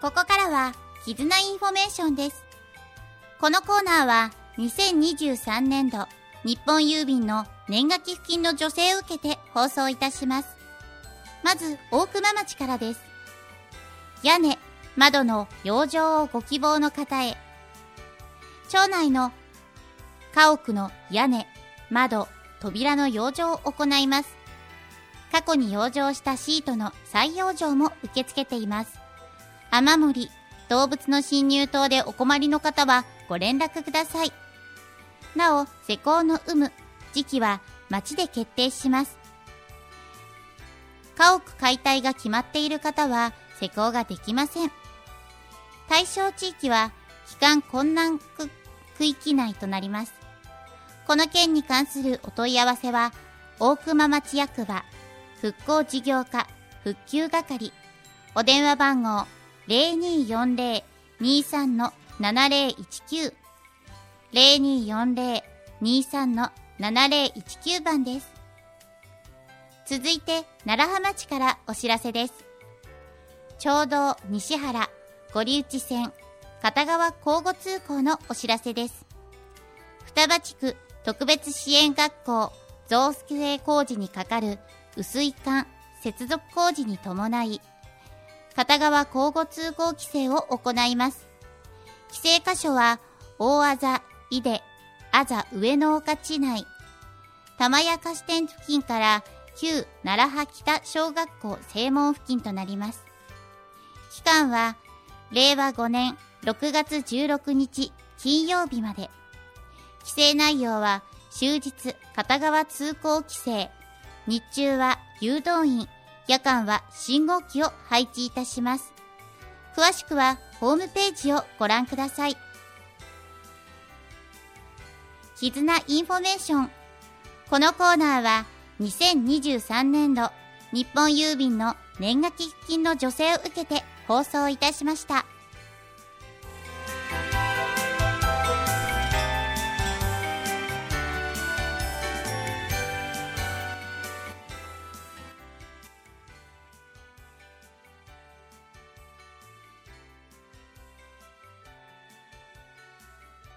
ここからは絆インフォメーションです。このコーナーは2023年度日本郵便の年賀寄付金の助成を受けて放送いたします。まず大熊町からです。屋根、窓の養生をご希望の方へ。町内の家屋の屋根、窓、扉の養生を行います。過去に養生したシートの再養生も受け付けています。雨漏り、動物の侵入等でお困りの方はご連絡ください。なお、施工の有無、時期は町で決定します。家屋解体が決まっている方は施工ができません。対象地域は帰還困難区域内となります。この件に関するお問い合わせは、大熊町役場、復興事業課、復旧係、お電話番号 0240-23-7019、0240-23-7019 番です。続いて、楢葉町からお知らせです。町道西原堀内線片側交互通行のお知らせです。双葉地区特別支援学校造成工事にかかる雨水管接続工事に伴い、片側交互通行規制を行います。規制箇所は、大字井出、あざ上野岡地内、玉屋菓子店付近から旧楢葉北小学校正門付近となります。期間は、令和5年6月16日金曜日まで。規制内容は、終日片側通行規制、日中は誘導員、夜間は信号機を配置いたします。詳しくはホームページをご覧ください。絆インフォメーション。このコーナーは2023年度日本郵便の年賀寄付金の助成を受けて放送いたしました。